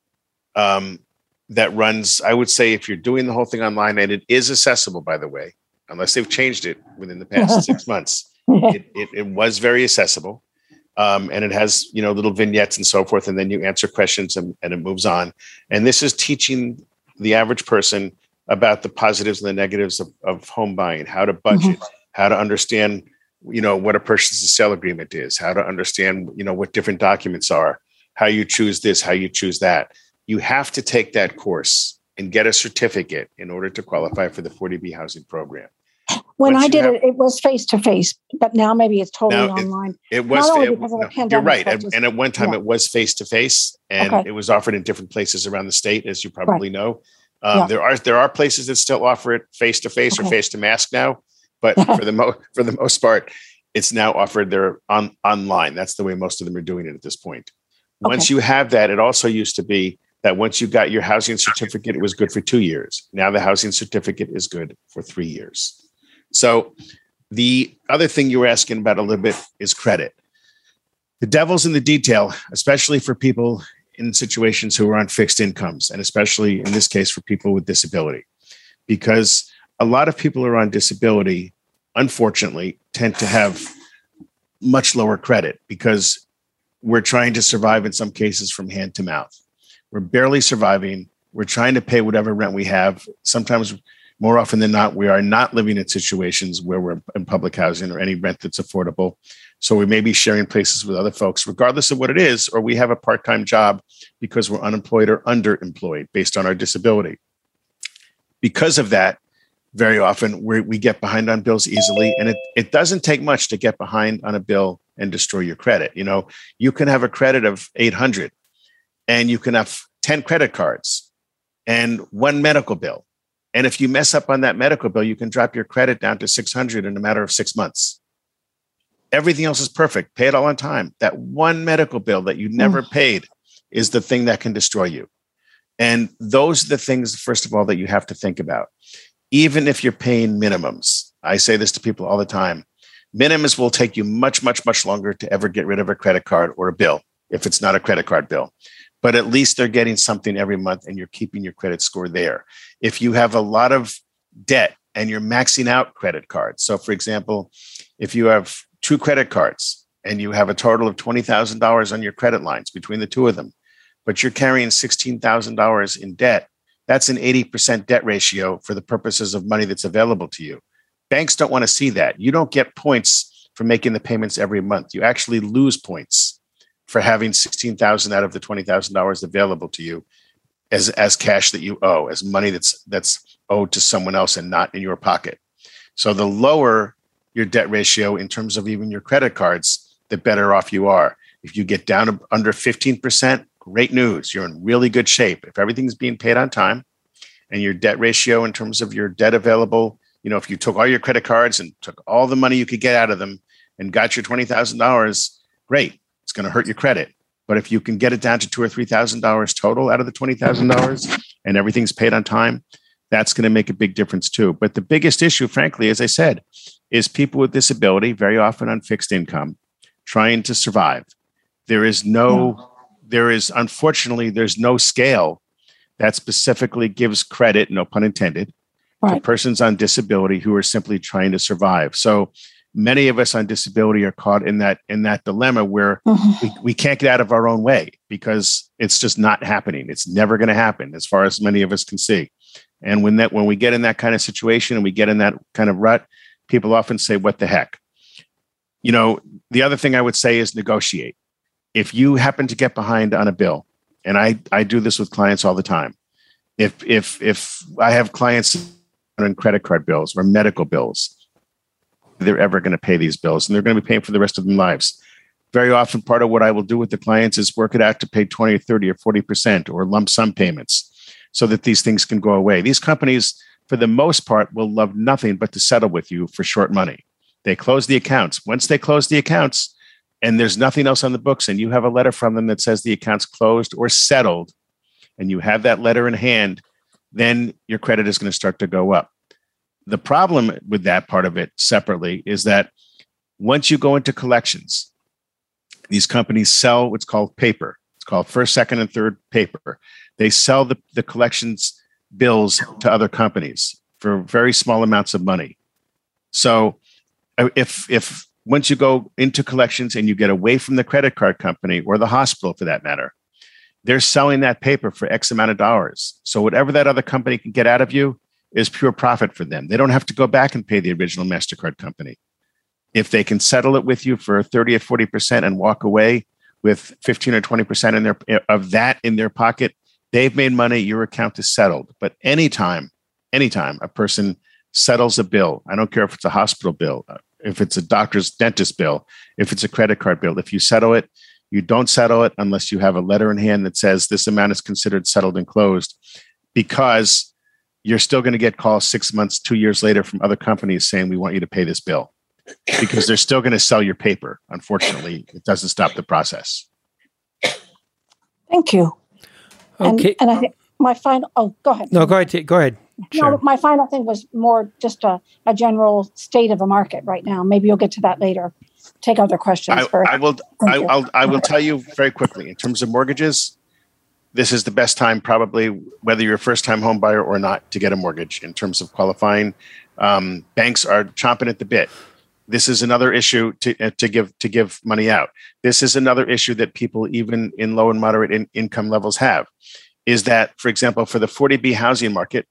S2: that runs, I would say, if you're doing the whole thing online, and it is accessible, by the way, unless they've changed it within the past 6 months, it was very accessible. And it has, little vignettes and so forth, and then you answer questions and it moves on. And this is teaching the average person about the positives and the negatives of home buying, how to budget, how to understand, what a purchase and sale agreement is, how to understand, what different documents are, how you choose this, how you choose that. You have to take that course and get a certificate in order to qualify for the 40B housing program.
S1: When I did it was face-to-face, but now maybe it's totally online.
S2: It was. You're right. And at one time it was face-to-face, and it was offered in different places around the state, as you probably know. There are places that still offer it face-to-face or face-to-mask now, but for the most part, it's now offered there online. That's the way most of them are doing it at this point. Once you have that, it also used to be that once you got your housing certificate, it was good for 2 years. Now the housing certificate is good for 3 years. So the other thing you were asking about a little bit is credit. The devil's in the detail, especially for people in situations who are on fixed incomes, and especially in this case for people with disability, because a lot of people who are on disability, unfortunately, tend to have much lower credit because we're trying to survive in some cases from hand to mouth. We're barely surviving. We're trying to pay whatever rent we have. Sometimes, more often than not, we are not living in situations where we're in public housing or any rent that's affordable. So we may be sharing places with other folks, regardless of what it is, or we have a part-time job because we're unemployed or underemployed based on our disability. Because of that, very often we get behind on bills easily, and it doesn't take much to get behind on a bill and destroy your credit. You can have a credit of 800, and you can have 10 credit cards and one medical bill. And if you mess up on that medical bill, you can drop your credit down to 600 in a matter of 6 months. Everything else is perfect. Pay it all on time. That one medical bill that you never paid is the thing that can destroy you. And those are the things, first of all, that you have to think about. Even if you're paying minimums, I say this to people all the time, minimums will take you much, much, much longer to ever get rid of a credit card or a bill if it's not a credit card bill. But at least they're getting something every month and you're keeping your credit score there. If you have a lot of debt and you're maxing out credit cards. So for example, if you have 2 credit cards and you have a total of $20,000 on your credit lines between the 2 of them, but you're carrying $16,000 in debt, that's an 80% debt ratio for the purposes of money that's available to you. Banks don't want to see that. You don't get points for making the payments every month. You actually lose points for having $16,000 out of the $20,000 available to you as cash that you owe, as money that's owed to someone else and not in your pocket. So the lower your debt ratio in terms of even your credit cards, the better off you are. If you get down to under 15%, great news. You're in really good shape. If everything's being paid on time and your debt ratio in terms of your debt available, if you took all your credit cards and took all the money you could get out of them and got your $20,000, great. It's going to hurt your credit. But if you can get it down to $2,000 or $3,000 total out of the $20,000 and everything's paid on time, that's going to make a big difference too. But the biggest issue, frankly, as I said, is people with disability, very often on fixed income, trying to survive. Unfortunately, there's no scale that specifically gives credit, no pun intended, to persons on disability who are simply trying to survive. So many of us on disability are caught in that dilemma where we can't get out of our own way because it's just not happening. It's never going to happen as far as many of us can see. And when we get in that kind of situation and we get in that kind of rut, people often say, what the heck? The other thing I would say is negotiate. If you happen to get behind on a bill, and I do this with clients all the time. If I have clients on credit card bills or medical bills, they're ever going to pay these bills, and they're going to be paying for the rest of their lives. Very often, part of what I will do with the clients is work it out to pay 20 or 30 or 40% or lump sum payments so that these things can go away. These companies, for the most part, will love nothing but to settle with you for short money. They close the accounts. Once they close the accounts and there's nothing else on the books and you have a letter from them that says the account's closed or settled, and you have that letter in hand, then your credit is going to start to go up. The problem with that part of it separately is that once you go into collections, these companies sell what's called paper. It's called first, second, and third paper. They sell the collections bills to other companies for very small amounts of money. So if once you go into collections and you get away from the credit card company or the hospital for that matter, they're selling that paper for X amount of dollars. So whatever that other company can get out of you is pure profit for them. They don't have to go back and pay the original MasterCard company. If they can settle it with you for 30 or 40% and walk away with 15 or 20% of that in their pocket, they've made money, your account is settled. But anytime a person settles a bill, I don't care if it's a hospital bill, if it's a doctor's dentist bill, if it's a credit card bill, if you settle it, you don't settle it unless you have a letter in hand that says this amount is considered settled and closed, because you're still going to get calls 6 months, 2 years later from other companies saying, we want you to pay this bill, because they're still going to sell your paper. Unfortunately, it doesn't stop the process.
S1: Thank you.
S3: Okay.
S1: And I think my final, go ahead.
S3: No, go ahead. Go ahead.
S1: No,
S3: Sure.
S1: my final thing was more just a general state of the market right now. Maybe you'll get to that later. Take other questions first.
S2: I will tell you very quickly, in terms of mortgages, this is the best time, probably, whether you're a first-time home buyer or not, to get a mortgage in terms of qualifying. Banks are chomping at the bit. This is another issue to give money out. This is another issue that people, even in low and moderate income levels, have, is that, for example, for the 40B housing market,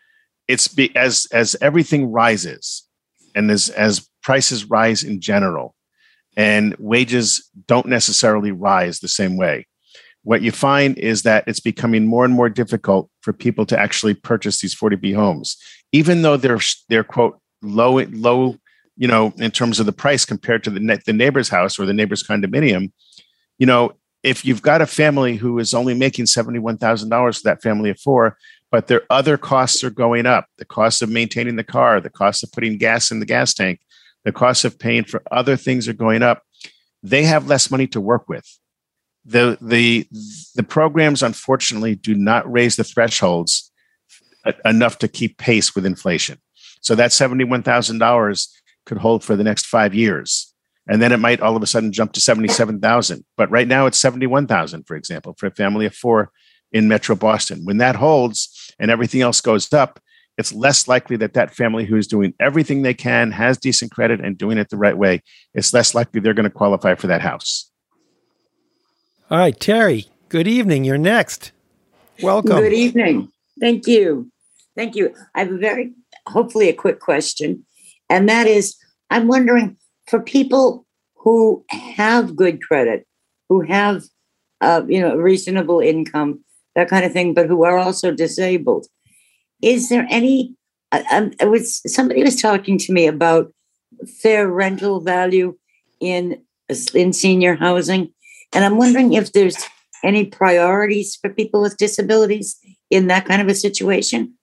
S2: as everything rises and as prices rise in general, and wages don't necessarily rise the same way, what you find is that it's becoming more and more difficult for people to actually purchase these 40B homes, even though they're quote low, in terms of the price compared to the neighbor's house or the neighbor's condominium. If you've got a family who is only making $71,000 for that family of four, but their other costs are going up, the cost of maintaining the car, the cost of putting gas in the gas tank, the cost of paying for other things are going up, they have less money to work with. The programs, unfortunately, do not raise the thresholds enough to keep pace with inflation. So that $71,000 could hold for the next 5 years. And then it might all of a sudden jump to $77,000. But right now it's $71,000, for example, for a family of four in Metro Boston. When that holds and everything else goes up, it's less likely that family who's doing everything they can, has decent credit and doing it the right way, it's less likely they're going to qualify for that house.
S3: All right, Terry, good evening. You're next. Welcome.
S7: Good evening. Thank you. I have hopefully a quick question. And that is, I'm wondering, for people who have good credit, who have, reasonable income, that kind of thing, but who are also disabled, is there any, somebody was talking to me about fair rental value in senior housing. And I'm wondering if there's any priorities for people with disabilities in that kind of a situation.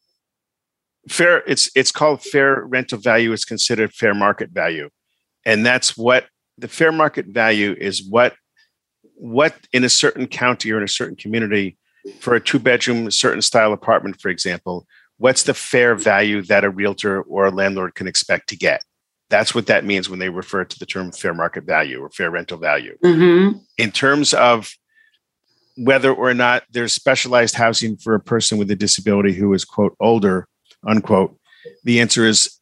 S2: It's called fair rental value. It's considered fair market value. And that's what the fair market value is, what in a certain county or in a certain community, for a 2-bedroom, certain style apartment, for example, what's the fair value that a realtor or a landlord can expect to get? That's what that means when they refer to the term fair market value or fair rental value. Mm-hmm. In terms of whether or not there's specialized housing for a person with a disability who is, quote, older, unquote, the answer is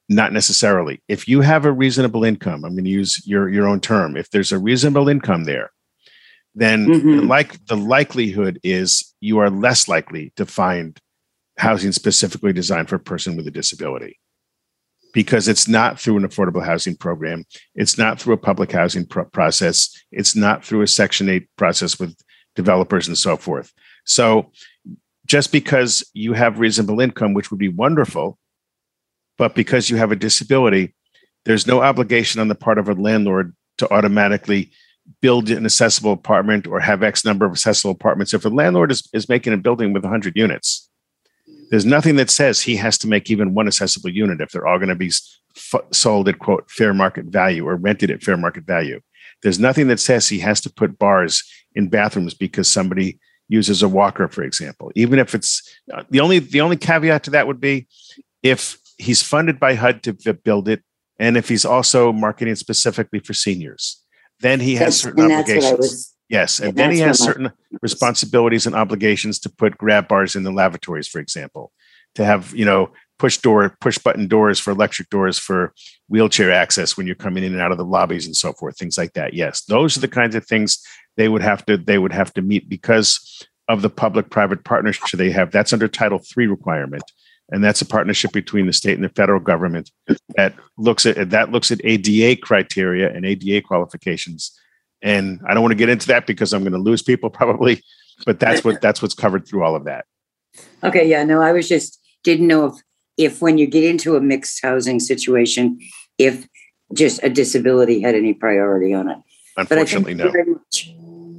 S2: Not necessarily. If you have a reasonable income, I'm going to use your own term. If there's a reasonable income there, then the likelihood is you are less likely to find housing specifically designed for a person with a disability, because it's not through an affordable housing program. It's not through a public housing process. It's not through a Section 8 process with developers and so forth. So just because you have reasonable income, which would be wonderful, but because you have a disability, there's no obligation on the part of a landlord to automatically build an accessible apartment or have X number of accessible apartments. If a landlord is making a building with 100 units, there's nothing that says he has to make even one accessible unit if they're all going to be sold at, quote, fair market value or rented at fair market value. There's nothing that says he has to put bars in bathrooms because somebody uses a walker, for example. Even if it's the only caveat to that would be if he's funded by HUD to build it, and if he's also marketing specifically for seniors, then he has certain obligations. Yes, and then he has certain responsibilities and obligations to put grab bars in the lavatories, for example, to have, push button doors for electric doors for wheelchair access when you're coming in and out of the lobbies and so forth, things like that. Yes, those are the kinds of things they would have to meet because of the public-private partnership they have. That's under Title III requirement. And that's a partnership between the state and the federal government that looks at ADA criteria and ADA qualifications. And I don't want to get into that because I'm going to lose people probably, but that's what's covered through all of that.
S7: Okay, yeah, no, I was just didn't know if when you get into a mixed housing situation, if just a disability had any priority on it.
S2: Unfortunately, no.
S7: Very much.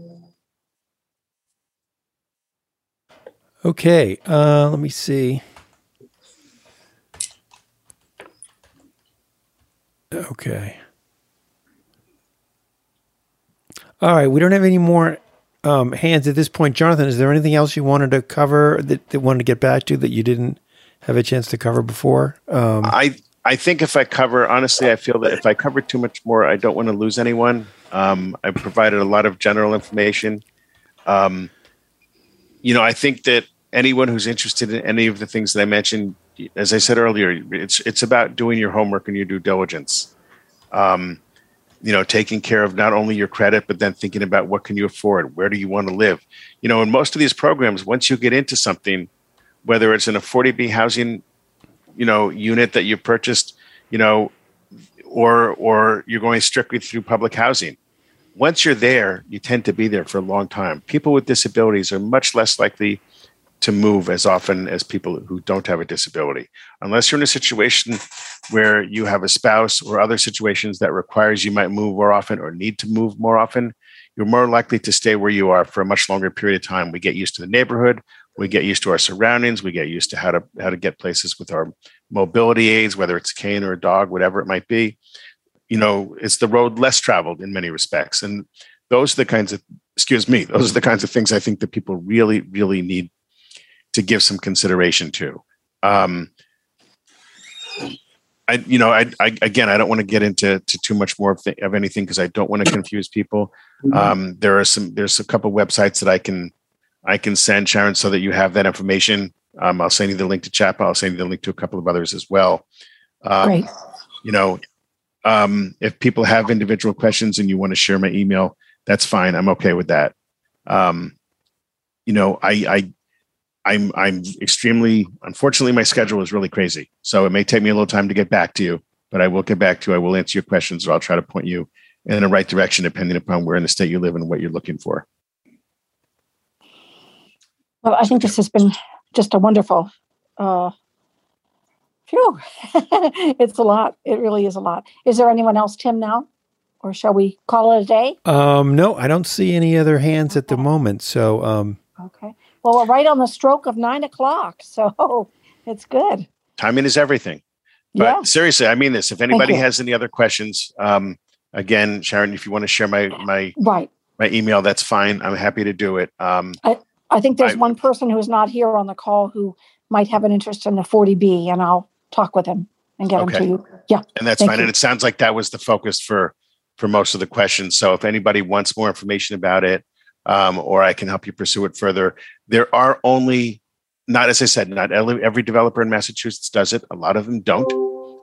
S3: Okay, let me see. Okay. All right. We don't have any more hands at this point. Jonathan, is there anything else you wanted to cover that wanted to get back to that you didn't have a chance to cover before?
S2: I think if I cover, honestly, I feel that if I cover too much more, I don't want to lose anyone. I provided a lot of general information. I think that anyone who's interested in any of the things that I mentioned, as I said earlier, it's about doing your homework and your due diligence. Taking care of not only your credit, but then thinking about what can you afford? Where do you want to live? In most of these programs, once you get into something, whether it's in a 40B housing, unit that you purchased, or you're going strictly through public housing, once you're there, you tend to be there for a long time. People with disabilities are much less likely to move as often as people who don't have a disability. Unless you're in a situation where you have a spouse or other situations that requires you might move more often or need to move more often, you're more likely to stay where you are for a much longer period of time. We get used to the neighborhood, we get used to our surroundings, we get used to how to get places with our mobility aids, whether it's a cane or a dog, whatever it might be. It's the road less traveled in many respects. And those are the kinds of things I think that people really, really need to give some consideration to. I don't want to get into too much more of anything because I don't want to confuse people. There's a couple websites that I can send, Sharon, so that you have that information. I'll send you the link to CHAPA. I'll send you the link to a couple of others as well.
S1: Great.
S2: If people have individual questions and you want to share my email, that's fine. I'm okay with that. I'm extremely, unfortunately, my schedule is really crazy. So it may take me a little time to get back to you, but I will get back to you. I will answer your questions, or I'll try to point you in the right direction, depending upon where in the state you live and what you're looking for.
S1: Well, I think this has been just a wonderful, it's a lot. It really is a lot. Is there anyone else, Tim, now? Or shall we call it a day?
S3: No, I don't see any other hands at the moment. So,
S1: okay. Well, we're right on the stroke of 9:00, so it's good.
S2: Timing is everything. But seriously, I mean this. If anybody has any other questions, again, Sharon, if you want to share my email, that's fine. I'm happy to do it.
S1: I think there's one person who's not here on the call who might have an interest in the 40B, and I'll talk with him and get him to you. Yeah,
S2: and that's fine. And it sounds like that was the focus for most of the questions. So if anybody wants more information about it, or I can help you pursue it further, there are only, not as I said, not every developer in Massachusetts does it. A lot of them don't.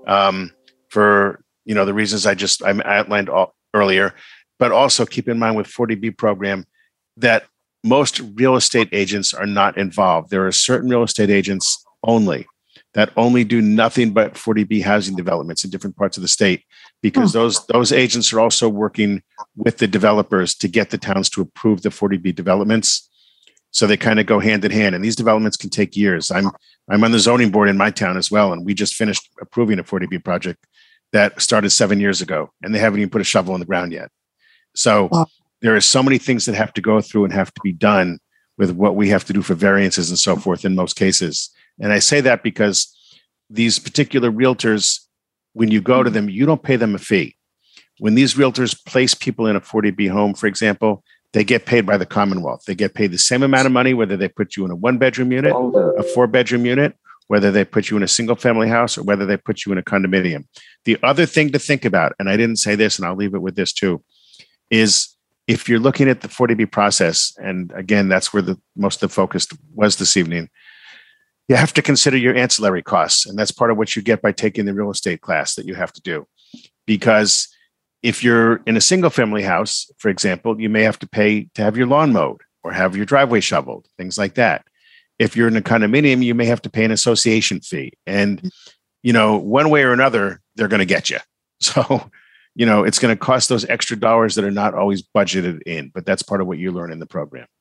S2: for the reasons I outlined earlier. But also keep in mind with 40B program that most real estate agents are not involved. There are certain real estate agents only that only do nothing but 40B housing developments in different parts of the state, because those agents are also working with the developers to get the towns to approve the 40B developments. So they kind of go hand in hand, and these developments can take years. I'm on the zoning board in my town as well, and we just finished approving a 40B project that started 7 years ago, and they haven't even put a shovel in the ground yet. So there are so many things that have to go through and have to be done with what we have to do for variances and so forth in most cases. And I say that because these particular realtors, when you go to them, you don't pay them a fee. When these realtors place people in a 40B home, for example, they get paid by the Commonwealth. They get paid the same amount of money, whether they put you in a 1-bedroom unit, a 4-bedroom unit, whether they put you in a single family house, or whether they put you in a condominium. The other thing to think about, and I didn't say this, and I'll leave it with this too, is if you're looking at the 40B process, and again, that's where most of the focus was this evening, you have to consider your ancillary costs. And that's part of what you get by taking the real estate class that you have to do. Because if you're in a single family house, for example, you may have to pay to have your lawn mowed or have your driveway shoveled, things like that. If you're in a condominium, you may have to pay an association fee. And, one way or another, they're going to get you. So, it's going to cost those extra dollars that are not always budgeted in, but that's part of what you learn in the program.